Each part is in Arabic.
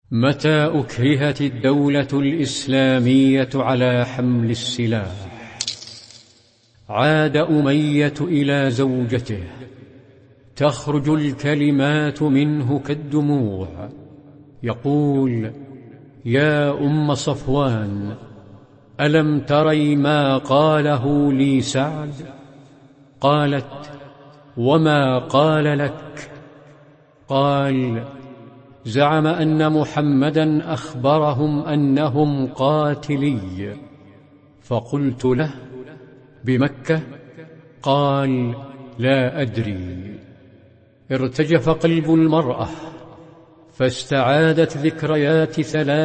متى أكرهت الدولة الإسلامية على حمل السلاح عاد أمية إلى زوجته تخرج الكلمات منه كالدموع يقول: يا أم صفوان، ألم تري ما قاله لي سعد؟ قالت: وما قال لك؟ قال: زعم أن محمدا أخبرهم أنهم قاتلي. فقلت له: بمكة؟ قال: لا أدري. ارتجف قلب المرأة، فاستعادت ذكريات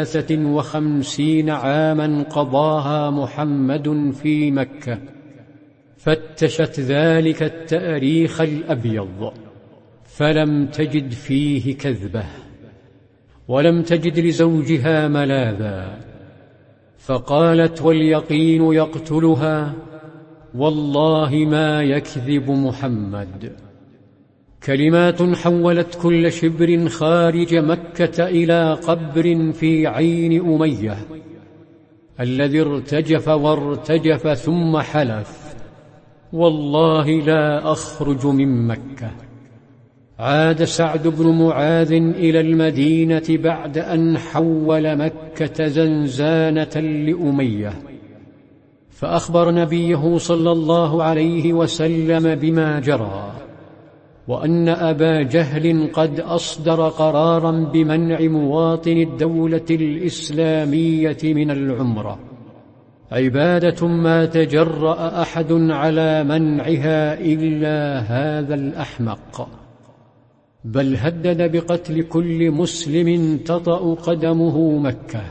53 عاما قضاها محمد في مكة، فتشت ذلك التاريخ الأبيض فلم تجد فيه كذبة، ولم تجد لزوجها ملاذا، فقالت واليقين يقتلها: والله ما يكذب محمد. كلمات حولت كل شبر خارج مكة إلى قبر في عين أمية الذي ارتجف وارتجف ثم حلف: والله لا أخرج من مكة. عاد سعد بن معاذ إلى المدينة بعد أن حول مكة زنزانة لأمية، فأخبر نبيه صلى الله عليه وسلم بما جرى، وأن أبا جهل قد أصدر قرارا بمنع مواطن الدولة الإسلامية من العمرة، عبادة ما تجرأ أحد على منعها إلا هذا الأحمق، بل هدد بقتل كل مسلم تطأ قدمه مكة.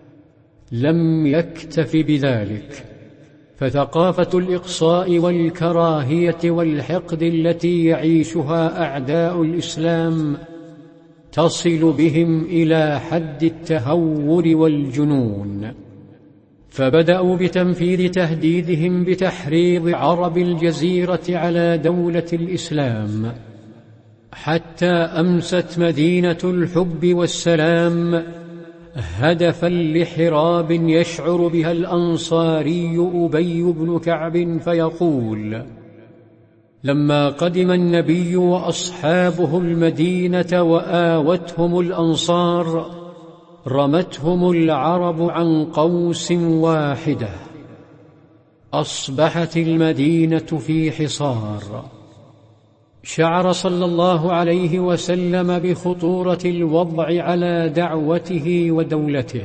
لم يكتف بذلك، فثقافة الإقصاء والكراهية والحقد التي يعيشها أعداء الإسلام تصل بهم إلى حد التهور والجنون، فبدأوا بتنفيذ تهديدهم بتحريض عرب الجزيرة على دولة الإسلام، حتى أمست مدينة الحب والسلام هدفا لحراب يشعر بها الأنصاري أبي بن كعب فيقول: لما قدم النبي وأصحابه المدينة وآوتهم الأنصار، رمتهم العرب عن قوس واحدة، أصبحت المدينة في حصار. شعر صلى الله عليه وسلم بخطورة الوضع على دعوته ودولته،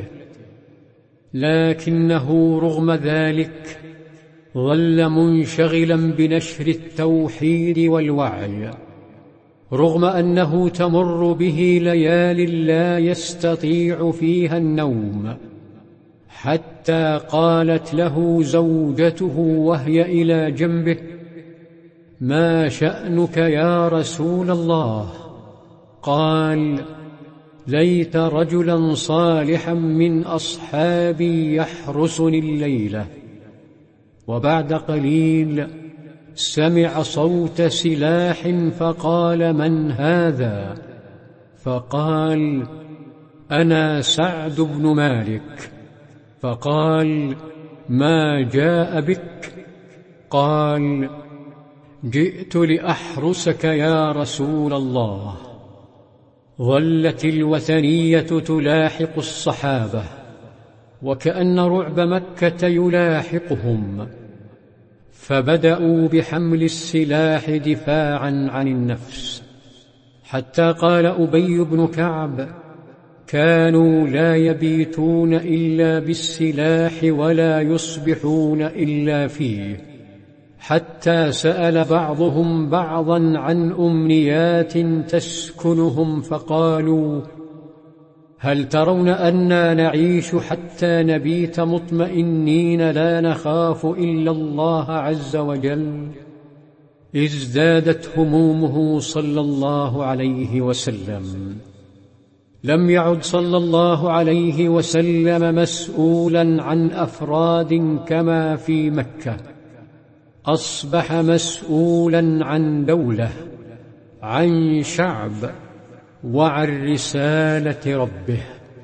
لكنه رغم ذلك ظل منشغلا بنشر التوحيد والوعي، رغم أنه تمر به ليال لا يستطيع فيها النوم، حتى قالت له زوجته وهي إلى جنبه: ما شأنك يا رسول الله؟ قال: ليت رجلا صالحا من أصحابي يحرسني الليلة. وبعد قليل سمع صوت سلاح فقال: من هذا؟ فقال: أنا سعد بن مالك. فقال: ما جاء بك؟ قال: جئت لأحرسك يا رسول الله. ظلت الوثنية تلاحق الصحابة، وكأن رعب مكة يلاحقهم، فبدأوا بحمل السلاح دفاعا عن النفس، حتى قال أبي بن كعب: كانوا لا يبيتون إلا بالسلاح ولا يصبحون إلا فيه، حتى سأل بعضهم بعضا عن أمنيات تسكنهم، فقالوا: هل ترون أننا نعيش حتى نبيت مطمئنين لا نخاف إلا الله عز وجل؟ ازدادت همومه صلى الله عليه وسلم. لم يعد صلى الله عليه وسلم مسؤولا عن أفراد كما في مكة، أصبح مسؤولا عن دولة، عن شعب، وعن رسالة ربه.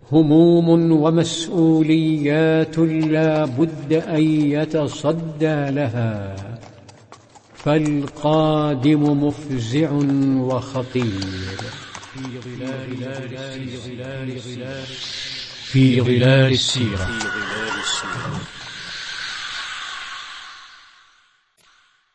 هموم ومسؤوليات لا بد أن يتصدى لها، فالقادم مفزع وخطير. في ظلال السيرة.